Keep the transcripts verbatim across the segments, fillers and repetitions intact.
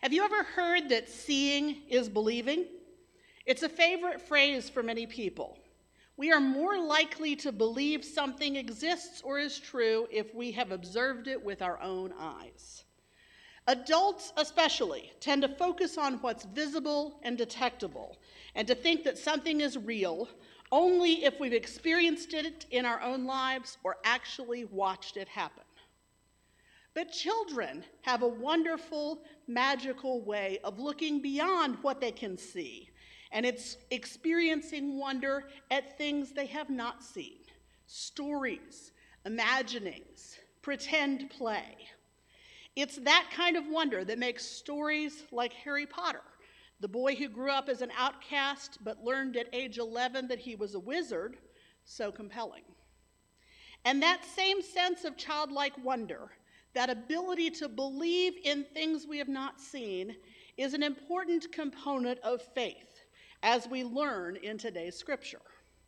Have you ever heard that seeing is believing? It's a favorite phrase for many people. We are more likely to believe something exists or is true if we have observed it with our own eyes. Adults especially tend to focus on what's visible and detectable, and to think that something is real only if we've experienced it in our own lives or actually watched it happen. But children have a wonderful, magical way of looking beyond what they can see, and it's experiencing wonder at things they have not seen. Stories, imaginings, pretend play. It's that kind of wonder that makes stories like Harry Potter, the boy who grew up as an outcast but learned at age eleven that he was a wizard, so compelling. And that same sense of childlike wonder, that ability to believe in things we have not seen, is an important component of faith, as we learn in today's scripture.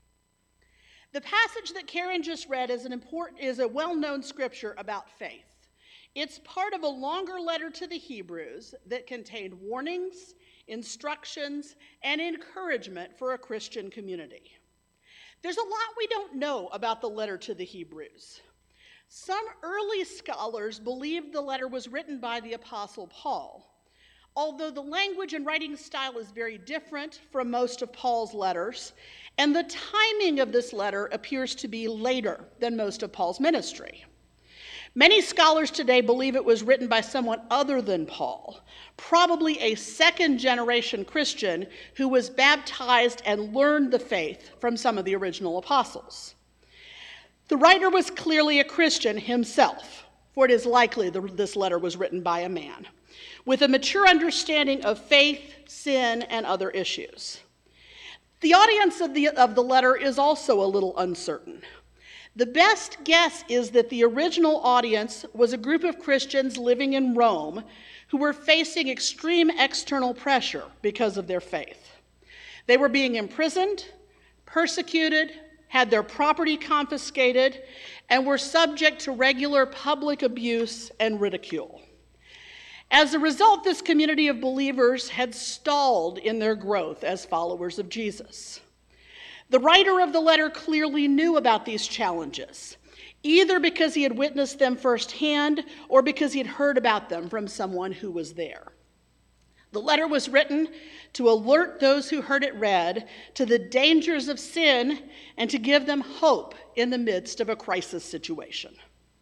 The passage that Karen just read is an important, is a well-known scripture about faith. It's part of a longer letter to the Hebrews that contained warnings, instructions, and encouragement for a Christian community. There's a lot we don't know about the letter to the Hebrews. Some early scholars believed the letter was written by the Apostle Paul, although the language and writing style is very different from most of Paul's letters, and the timing of this letter appears to be later than most of Paul's ministry. Many scholars today believe it was written by someone other than Paul, probably a second-generation Christian who was baptized and learned the faith from some of the original apostles. The writer was clearly a Christian himself, for it is likely that this letter was written by a man, with a mature understanding of faith, sin, and other issues. The audience of the, of the letter is also a little uncertain. The best guess is that the original audience was a group of Christians living in Rome who were facing extreme external pressure because of their faith. They were being imprisoned, persecuted, had their property confiscated, and were subject to regular public abuse and ridicule. As a result, this community of believers had stalled in their growth as followers of Jesus. The writer of the letter clearly knew about these challenges, either because he had witnessed them firsthand or because he had heard about them from someone who was there. The letter was written to alert those who heard it read to the dangers of sin and to give them hope in the midst of a crisis situation.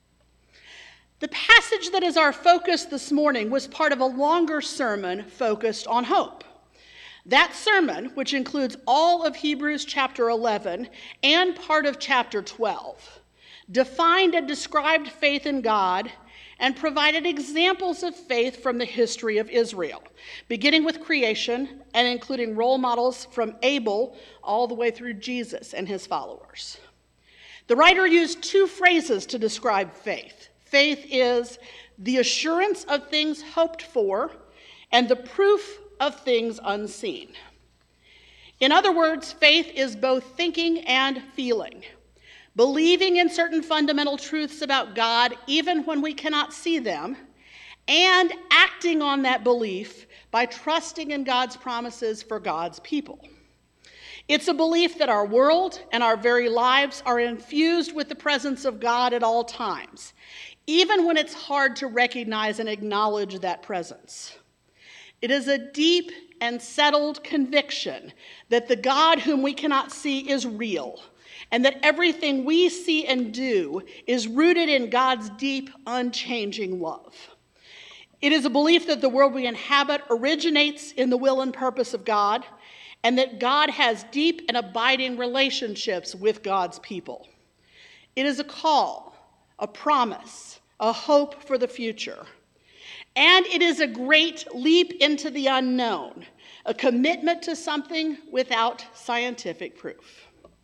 The passage that is our focus this morning was part of a longer sermon focused on hope. That sermon, which includes all of Hebrews chapter eleven and part of chapter twelve, defined and described faith in God and provided examples of faith from the history of Israel, beginning with creation and including role models from Abel all the way through Jesus and his followers. The writer used two phrases to describe faith. Faith is the assurance of things hoped for and the proof of things unseen. In other words, faith is both thinking and feeling. Believing in certain fundamental truths about God, even when we cannot see them, and acting on that belief by trusting in God's promises for God's people. It's a belief that our world and our very lives are infused with the presence of God at all times, even when it's hard to recognize and acknowledge that presence. It is a deep and settled conviction that the God whom we cannot see is real, and that everything we see and do is rooted in God's deep, unchanging love. It is a belief that the world we inhabit originates in the will and purpose of God, and that God has deep and abiding relationships with God's people. It is a call, a promise, a hope for the future. And it is a great leap into the unknown, a commitment to something without scientific proof.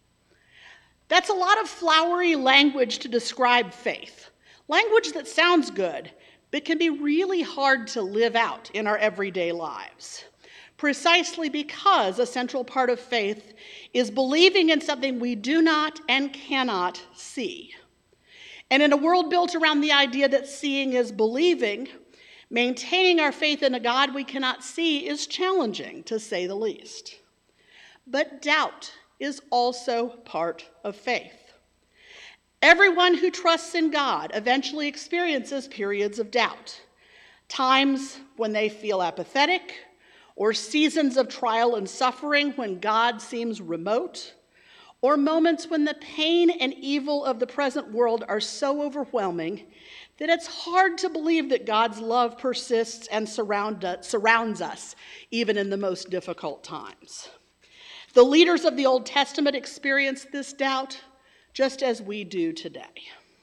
That's a lot of flowery language to describe faith, language that sounds good, but can be really hard to live out in our everyday lives, precisely because a central part of faith is believing in something we do not and cannot see. And in a world built around the idea that seeing is believing, Maintaining our faith in a God we cannot see is challenging, to say the least. But doubt is also part of faith. Everyone who trusts in God eventually experiences periods of doubt, times when they feel apathetic, or seasons of trial and suffering when God seems remote, or moments when the pain and evil of the present world are so overwhelming that it's hard to believe that God's love persists and surround, surrounds us, even in the most difficult times. The leaders of the Old Testament experienced this doubt just as we do today.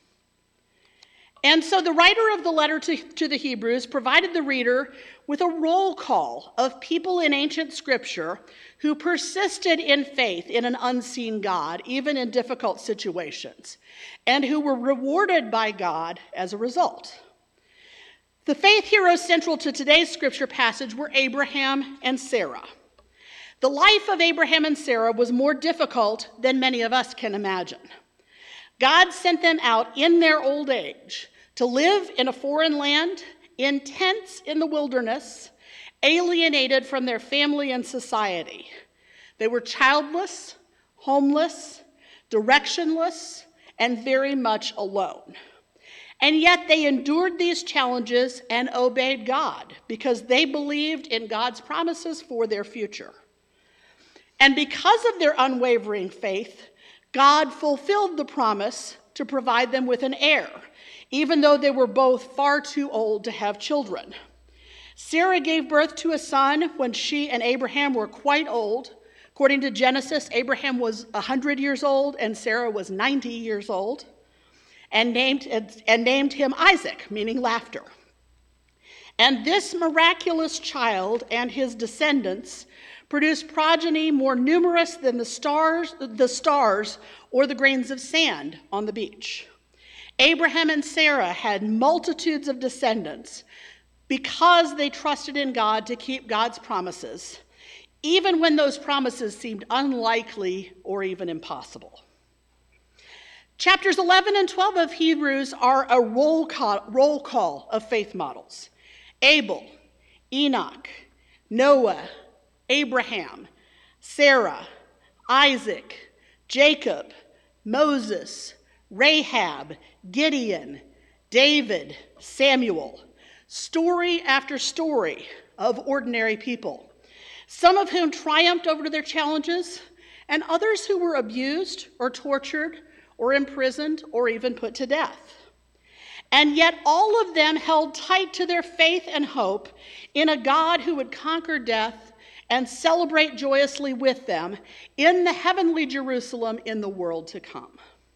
And so the writer of the letter to, to the Hebrews provided the reader with a roll call of people in ancient scripture who persisted in faith in an unseen God, even in difficult situations, and who were rewarded by God as a result. The faith heroes central to today's scripture passage were Abraham and Sarah. The life of Abraham and Sarah was more difficult than many of us can imagine. God sent them out in their old age to live in a foreign land, in tents in the wilderness, alienated from their family and society. They were childless, homeless, directionless, and very much alone. And yet they endured these challenges and obeyed God because they believed in God's promises for their future. And because of their unwavering faith, God fulfilled the promise to provide them with an heir, even though they were both far too old to have children. Sarah gave birth to a son when she and Abraham were quite old. According to Genesis, Abraham was one hundred years old and Sarah was ninety years old, and named, and named him Isaac, meaning laughter. And this miraculous child and his descendants produced progeny more numerous than the stars, the stars or the grains of sand on the beach. Abraham and Sarah had multitudes of descendants because they trusted in God to keep God's promises, even when those promises seemed unlikely or even impossible. Chapters eleven and twelve of Hebrews are a roll call, roll call of faith models. Abel, Enoch, Noah, Abraham, Sarah, Isaac, Jacob, Moses, Rahab, Gideon, David, Samuel. Story after story of ordinary people, some of whom triumphed over their challenges, and others who were abused or tortured or imprisoned or even put to death. And yet all of them held tight to their faith and hope in a God who would conquer death and celebrate joyously with them in the heavenly Jerusalem in the world to come.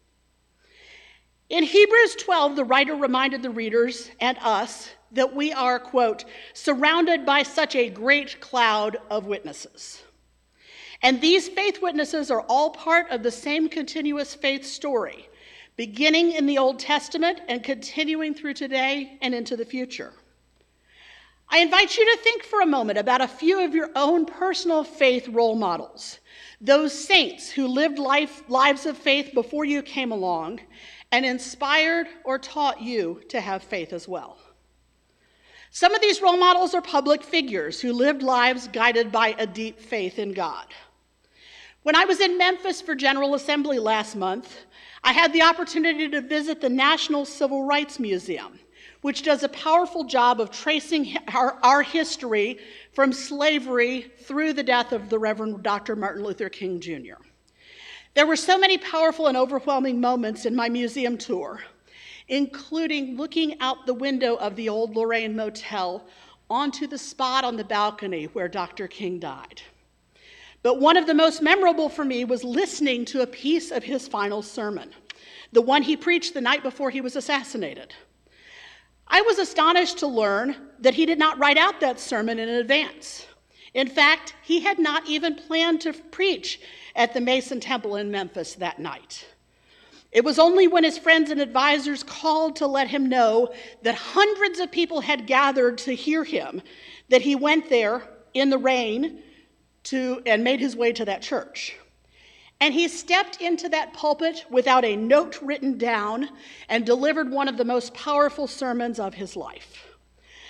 In Hebrews twelve, the writer reminded the readers and us that we are, quote, surrounded by such a great cloud of witnesses. And these faith witnesses are all part of the same continuous faith story, beginning in the Old Testament and continuing through today and into the future. I invite you to think for a moment about a few of your own personal faith role models, those saints who lived life, lives of faith before you came along and inspired or taught you to have faith as well. Some of these role models are public figures who lived lives guided by a deep faith in God. When I was in Memphis for General Assembly last month, I had the opportunity to visit the National Civil Rights Museum, which does a powerful job of tracing our, our history from slavery through the death of the Reverend Doctor Martin Luther King Junior There were so many powerful and overwhelming moments in my museum tour, including looking out the window of the old Lorraine Motel onto the spot on the balcony where Doctor King died. But one of the most memorable for me was listening to a piece of his final sermon, the one he preached the night before he was assassinated. I was astonished to learn that he did not write out that sermon in advance. In fact, he had not even planned to preach at the Mason Temple in Memphis that night. It was only when his friends and advisors called to let him know that hundreds of people had gathered to hear him that he went there in the rain to and made his way to that church. And he stepped into that pulpit without a note written down and delivered one of the most powerful sermons of his life.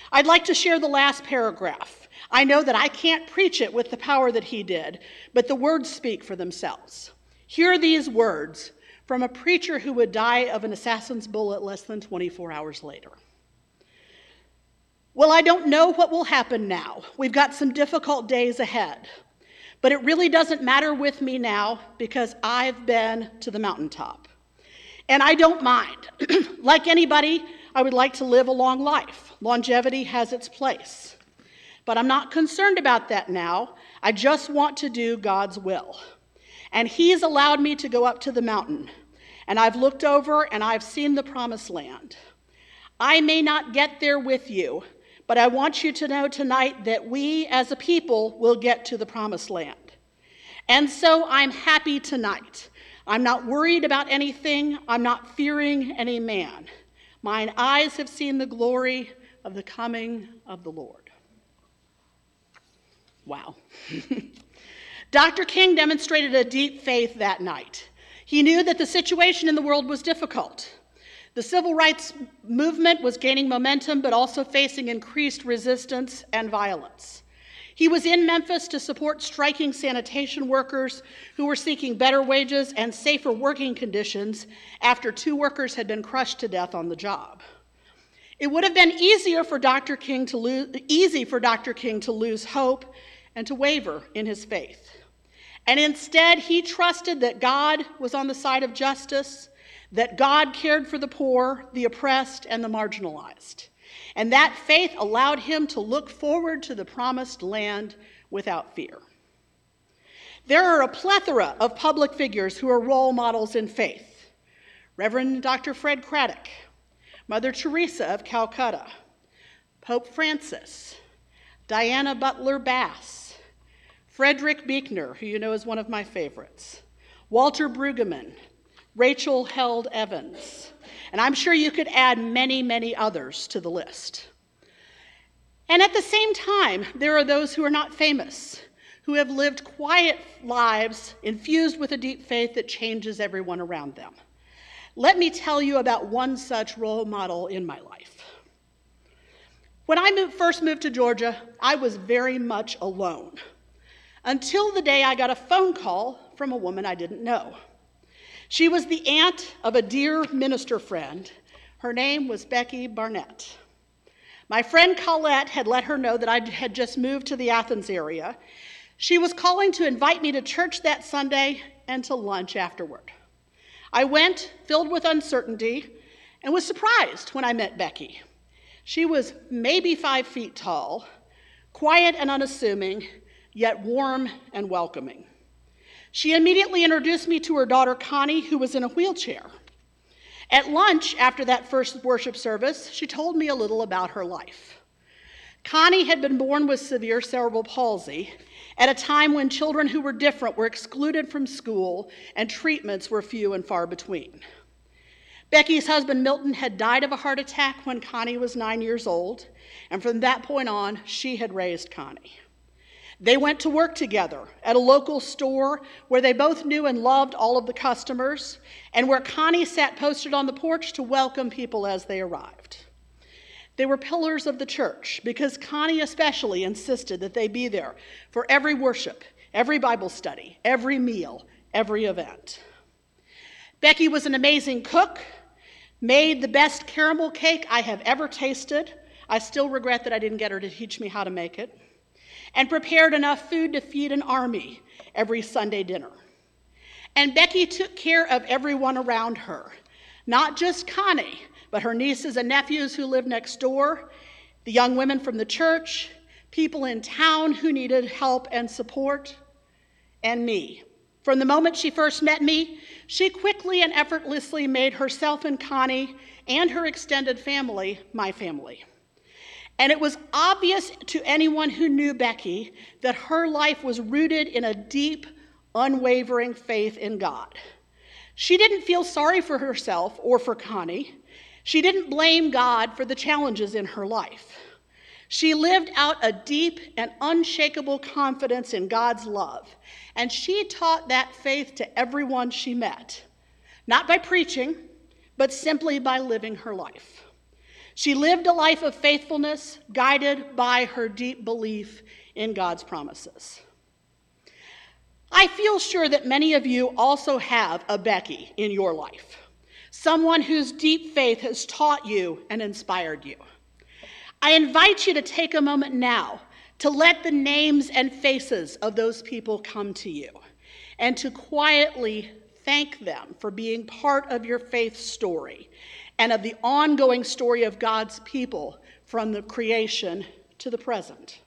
I'd like to share the last paragraph. I know that I can't preach it with the power that he did, but the words speak for themselves. Hear these words from a preacher who would die of an assassin's bullet less than twenty-four hours later. Well, I don't know what will happen now. We've got some difficult days ahead. But it really doesn't matter with me now because I've been to the mountaintop. And I don't mind. Like anybody, I would like to live a long life. Longevity has its place. But I'm not concerned about that now. I just want to do God's will. And he's allowed me to go up to the mountain. And I've looked over and I've seen the promised land. I may not get there with you, but I want you to know tonight that we as a people will get to the promised land. And so I'm happy tonight. I'm not worried about anything. I'm not fearing any man. Mine eyes have seen the glory of the coming of the Lord. Wow. Doctor King demonstrated a deep faith that night. He knew that the situation in the world was difficult. The civil rights movement was gaining momentum, but also facing increased resistance and violence. He was in Memphis to support striking sanitation workers who were seeking better wages and safer working conditions after two workers had been crushed to death on the job. It would have been easier for Doctor King to lose, easy for Doctor King to lose hope and to waver in his faith. And instead, he trusted that God was on the side of justice, that God cared for the poor, the oppressed, and the marginalized. And that faith allowed him to look forward to the promised land without fear. There are a plethora of public figures who are role models in faith. Reverend Doctor Fred Craddock, Mother Teresa of Calcutta, Pope Francis, Diana Butler Bass, Frederick Buechner, who you know is one of my favorites, Walter Brueggemann, Rachel Held Evans, and I'm sure you could add many, many others to the list. And at the same time, there are those who are not famous, who have lived quiet lives infused with a deep faith that changes everyone around them. Let me tell you about one such role model in my life. When I moved, first moved to Georgia, I was very much alone, until the day I got a phone call from a woman I didn't know. She was the aunt of a dear minister friend. Her name was Becky Barnett. My friend Colette had let her know that I had just moved to the Athens area. She was calling to invite me to church that Sunday and to lunch afterward. I went, filled with uncertainty, and was surprised when I met Becky. She was maybe five feet tall, quiet and unassuming, yet warm and welcoming. She immediately introduced me to her daughter, Connie, who was in a wheelchair. At lunch, after that first worship service, she told me a little about her life. Connie had been born with severe cerebral palsy at a time when children who were different were excluded from school and treatments were few and far between. Becky's husband, Milton, had died of a heart attack when Connie was nine years old, and from that point on, she had raised Connie. They went to work together at a local store where they both knew and loved all of the customers, and where Connie sat posted on the porch to welcome people as they arrived. They were pillars of the church because Connie especially insisted that they be there for every worship, every Bible study, every meal, every event. Becky was an amazing cook, made the best caramel cake I have ever tasted. I still regret that I didn't get her to teach me how to make it. And prepared enough food to feed an army every Sunday dinner. And Becky took care of everyone around her, not just Connie, but her nieces and nephews who lived next door, the young women from the church, people in town who needed help and support, and me. From the moment she first met me, she quickly and effortlessly made herself and Connie and her extended family my family. And it was obvious to anyone who knew Becky that her life was rooted in a deep, unwavering faith in God. She didn't feel sorry for herself or for Connie. She didn't blame God for the challenges in her life. She lived out a deep and unshakable confidence in God's love, and she taught that faith to everyone she met, not by preaching, but simply by living her life. She lived a life of faithfulness, guided by her deep belief in God's promises. I feel sure that many of you also have a Becky in your life, someone whose deep faith has taught you and inspired you. I invite you to take a moment now to let the names and faces of those people come to you and to quietly thank them for being part of your faith story and of the ongoing story of God's people from the creation to the present.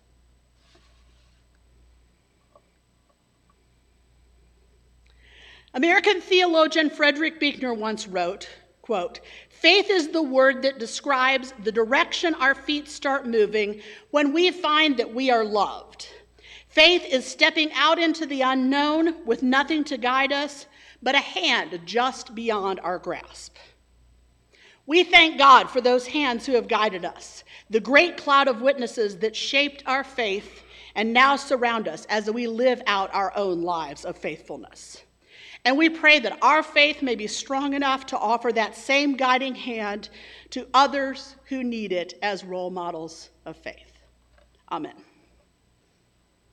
American theologian Frederick Buechner once wrote, quote, "Faith is the word that describes the direction our feet start moving when we find that we are loved. Faith is stepping out into the unknown with nothing to guide us but a hand just beyond our grasp." We thank God for those hands who have guided us, the great cloud of witnesses that shaped our faith and now surround us as we live out our own lives of faithfulness. And we pray that our faith may be strong enough to offer that same guiding hand to others who need it as role models of faith. Amen.